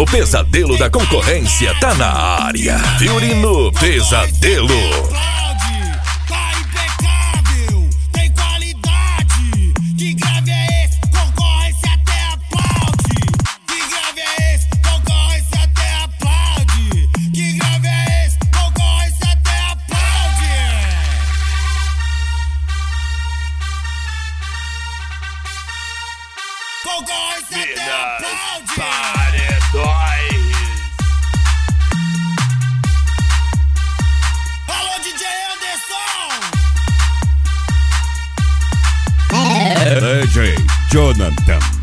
O pesadelo da concorrência tá na área. Fiorino Pesadelo. Tá impecável, tem qualidade. Que grave é esse? Concorrência até aplaude. Que grave é esse? Concorrência até aplaude. Que grave é esse? Concorrência até aplaude. Concorrência até aplaude. Paredões. Alô, DJ Anderson. DJ Jonathan.